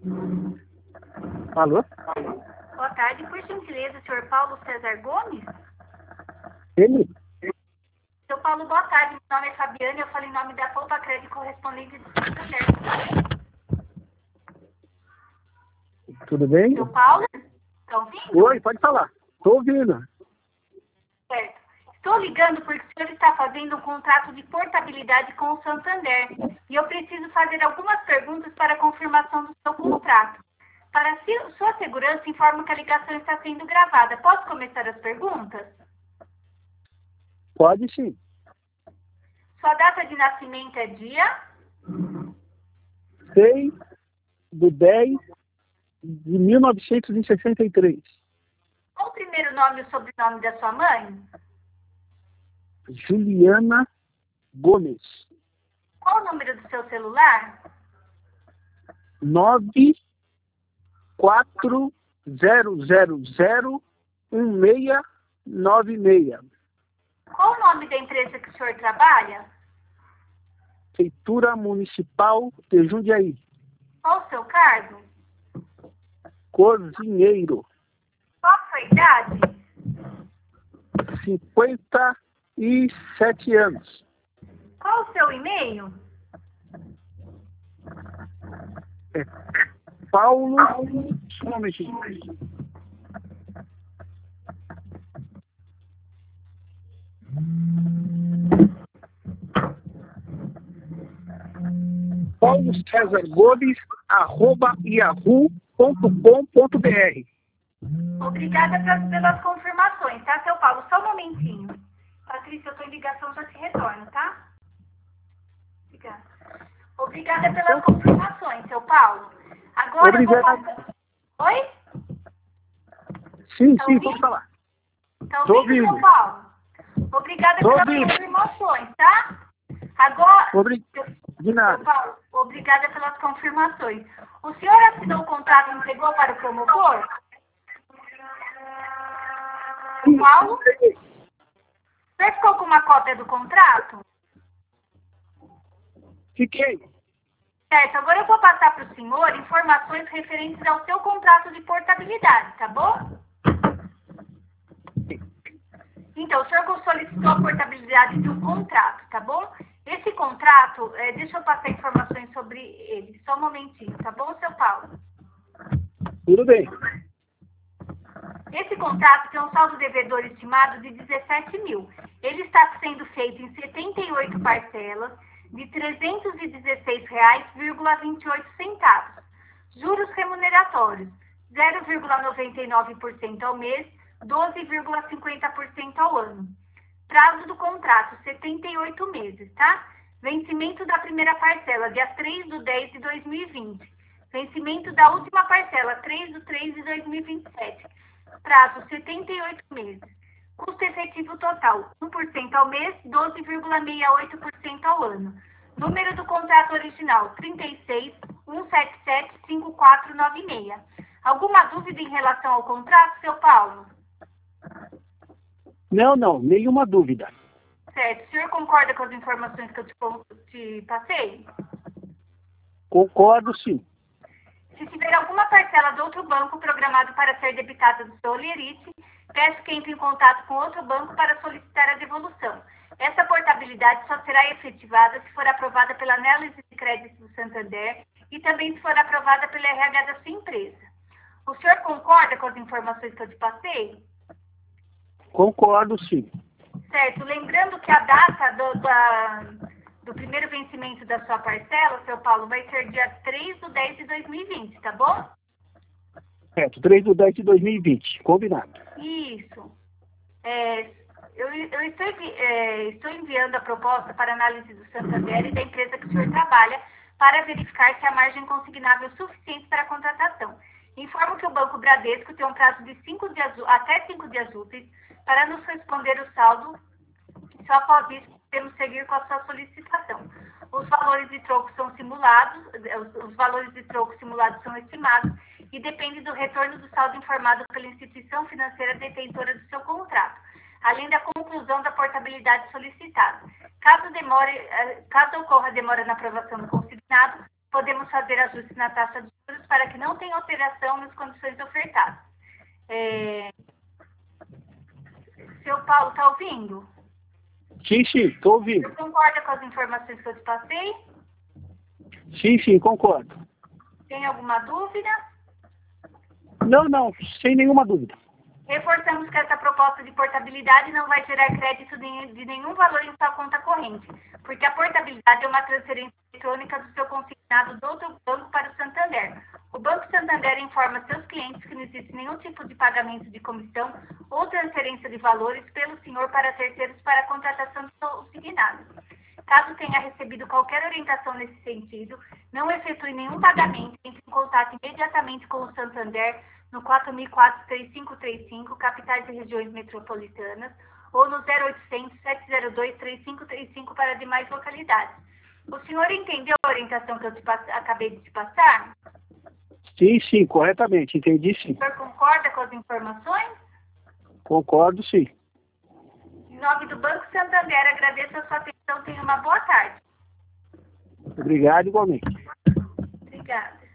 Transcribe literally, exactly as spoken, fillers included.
Alô? Boa tarde, por gentileza, senhor Paulo César Gomes? Ele? Seu Paulo, boa tarde, meu nome é Fabiana, eu falo em nome da Poupa Crédito correspondente do Santander. Tudo bem? Seu Paulo, está ouvindo? Oi, pode falar. Estou ouvindo. Certo. Estou ligando porque o senhor está fazendo um contrato de portabilidade com o Santander e eu preciso fazer algumas perguntas para a confirmação do seu contrato. Para si- sua segurança, informo que a ligação está sendo gravada. Posso começar as perguntas? Pode sim. Sua data de nascimento é dia? seis de dez de mil novecentos e sessenta e três. Qual o primeiro nome e o sobrenome da sua mãe? Juliana Gomes. Qual o número do seu celular? nove quatro zero zero zero um seis nove seis. Qual o nome da empresa que o senhor trabalha? Prefeitura Municipal de Jundiaí. Qual o seu cargo? Cozinheiro. Qual a sua idade? cinquenta e sete anos. Qual o seu e-mail? É Paulo. Só um momentinho. Paulo César Gomes, arroba yahoo ponto com ponto br. Obrigada pra- pelas confirmações, tá, seu Paulo? Só um momentinho. Patrícia, eu estou em ligação, já te retorno, tá? Obrigada. Obrigada pelas confirmações, seu Paulo. Agora eu vou Obrigado. passar... Oi? Sim, Tá sim, ouvindo? pode falar. Tá Tô ouvindo, seu ouvindo. Paulo? Obrigada Tô pelas ouvindo. confirmações, tá? Agora... Obri- De nada. Seu Paulo, obrigada pelas confirmações. O senhor assinou o contrato e entregou para o promotor? Sim. Paulo? O senhor ficou com uma cópia do contrato? Fiquei. Certo, agora eu vou passar para o senhor informações referentes ao seu contrato de portabilidade, tá bom? Então, o senhor solicitou a portabilidade de um contrato, tá bom? Esse contrato, eh, deixa eu passar informações sobre ele, só um momentinho, tá bom, seu Paulo? Tudo bem. Esse contrato tem um saldo devedor estimado de dezessete mil. Ele está sendo feito em setenta e oito parcelas de trezentos e dezesseis reais e vinte e oito centavos. Juros remuneratórios, zero vírgula noventa e nove por cento ao mês, doze vírgula cinquenta por cento ao ano. Prazo do contrato, setenta e oito meses, tá? Vencimento da primeira parcela, dia três de dez de dois mil e vinte. Vencimento da última parcela, três de três de dois mil e vinte e sete. Prazo, setenta e oito meses. Custo efetivo total, um por cento ao mês, doze vírgula sessenta e oito por cento ao ano. Número do contrato original, trinta e seis, cento e setenta e sete, cinquenta e quatro noventa e seis. Alguma dúvida em relação ao contrato, seu Paulo? Não, não, nenhuma dúvida. Certo. O senhor concorda com as informações que eu te, te passei? Concordo, sim. Se tiver alguma parcela do outro banco programado para ser debitada do seu Olerite, peço que entre em contato com outro banco para solicitar a devolução. Essa portabilidade só será efetivada se for aprovada pela análise de crédito do Santander e também se for aprovada pela R H da sua empresa. O senhor concorda com as informações que eu te passei? Concordo, sim. Certo. Lembrando que a data do, da, do primeiro vencimento da sua parcela, seu Paulo, vai ser dia três de dez de dois mil e vinte, tá bom? Certo, três de dez de dois mil e vinte. Combinado. Isso. É, eu eu estou, envi- é, estou enviando a proposta para análise do Santander e da empresa que o senhor trabalha para verificar se a margem consignável é suficiente para a contratação. Informo que o Banco Bradesco tem um prazo de cinco dias, até cinco dias úteis para nos responder o saldo. Só após isso, podemos seguir com a sua solicitação. Os valores de troco são simulados, os, os valores de troco simulados são estimados e depende do retorno do saldo informado pela instituição financeira detentora do seu contrato, além da conclusão da portabilidade solicitada. Caso, demore, eh, caso ocorra demora na aprovação do consignado, podemos fazer ajustes na taxa de juros para para que não tenha alteração nas condições ofertadas. É... Seu Paulo, está ouvindo? Sim, sim, estou ouvindo. Você concorda com as informações que eu te passei? Sim, sim, concordo. Tem alguma dúvida? Não, não, sem nenhuma dúvida. Reforçamos que essa proposta de portabilidade não vai gerar crédito de, de nenhum valor em sua conta corrente, porque a portabilidade é uma transferência eletrônica do seu consignado do outro banco para o Santander. O Banco Santander informa seus clientes que não existe nenhum tipo de pagamento de comissão ou transferência de valores pelo senhor para terceiros para a contratação do seu consignado. Caso tenha recebido qualquer orientação nesse sentido, não efetue nenhum pagamento, entre em contato imediatamente com o Santander no quatro mil e quatro, três cinco três cinco, capitais e regiões metropolitanas, ou no zero oitocentos, sete zero dois, três cinco três cinco para demais localidades. O senhor entendeu a orientação que eu te pass- acabei de te passar? Sim, sim, corretamente, entendi sim. O senhor concorda com as informações? Concordo sim. Em nome do Banco Santander, agradeço a sua atenção. Tenha uma boa tarde. Obrigado igualmente.